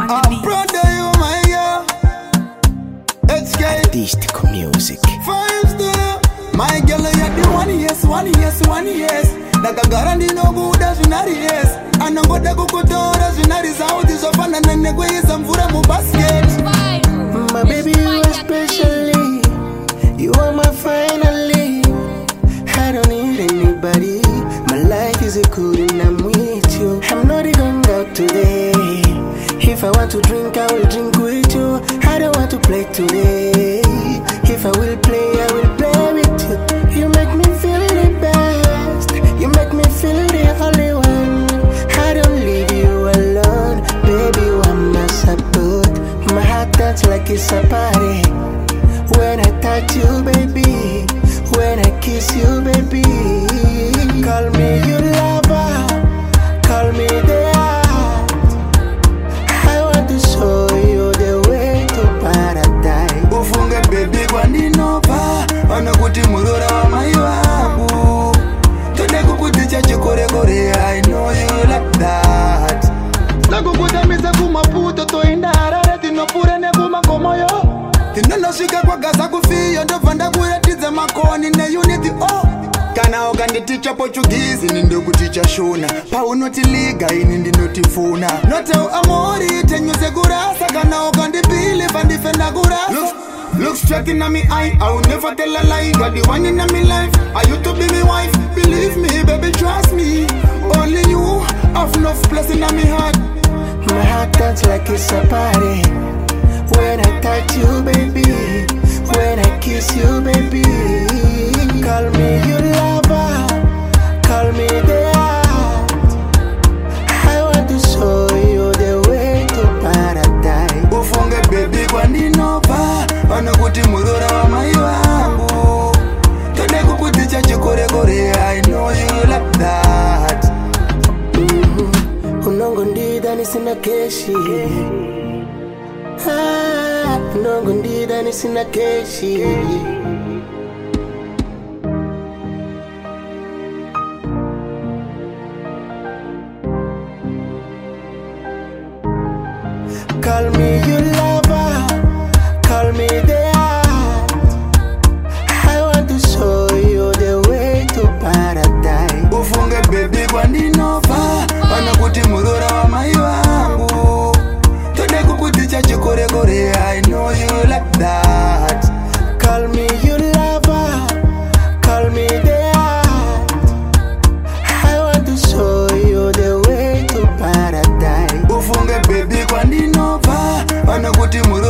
on the beat. Proud of you, my girl. Artistic music. First, my girl, you're the one yes, one yes, one yes. Nakagara no good as yes. And I'm gonna go to the out is of an and negwe some food mu basket. My baby, you are specially. You are my finally. I don't need anybody. My life is a good and I'm with you. I'm not even out today. If I want to drink, I will drink with you. I don't want to play today. If I will play, I will play with you. You make me feel the best. You make me feel the only one. I don't leave you alone. Baby, you are my support. My heart dance like it's a party. When I touch you, baby. When I kiss you, baby. Call me your lover. Call me the heart. I want to show you the way to paradise. Ufunge baby kwa ndinova. Wanakuti murura wa mayo wangu. Tode kukuticha chikore kore. I know you like that. Nakukutamiza kumaputo toinda harare. Tinopure ne kumakomoyo. Tinonoshika kwa gaza kufiyo. Ndovanda kuyatiza makoni ne unity oh. Kana okanditicha Portuguese nindo kuticha shona. Paunotiliga ini ndinotifuna. Noteo amori tenyuse kurasa. Kana okandipili fandifenda kurasa. Look straight in my eye, I will never tell a lie. Got the one in my life, I used to be my wife. Believe me, baby, trust me. Only you have enough place in my heart. My heart dance like it's a party. When I touch you, baby. When I kiss you, baby. Call me your lover. Call me the heart. I want to show you the way to paradise. Ufunge baby kwa ndinova. Wanakuti murura wa mayo wangu. Tode kukuticha chikore kore. I know you like that. Unongo ndida nisina keshi. Unongo ndida nisina keshi. Call me your lover. Call me the heart. I want to show you the way to paradise. Ufunge baby kwa ndinova. Wanakuti murura wa mayo wangu. Tode kukuticha chikore kore. I know you like that. Call me your lover. Call me the heart. I want to show you the way to paradise. Ufunge baby kwa ndinova. Wanakuti murura